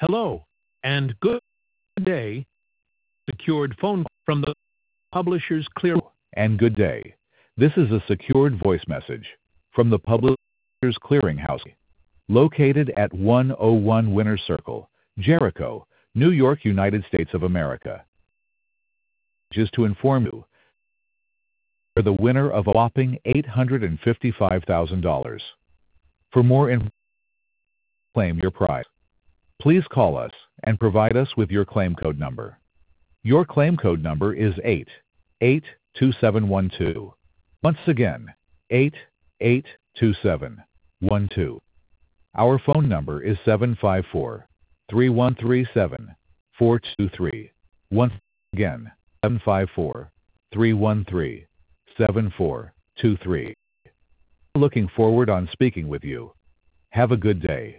Hello, and good day. Secured phone from the Publishers Clear. And good day. This is a secured voice message from the Publishers Clearinghouse, located at 101 Winter Circle, Jericho, New York, United States of America. Just to inform you, you're the winner of a whopping $855,000. For more information, claim your prize. Please call us and provide us with your claim code number. Your claim code number is 882712. Once again, 882712. Our phone number is 754-3137-423. Once again, 754-313-7423. Looking forward on speaking with you. Have a good day.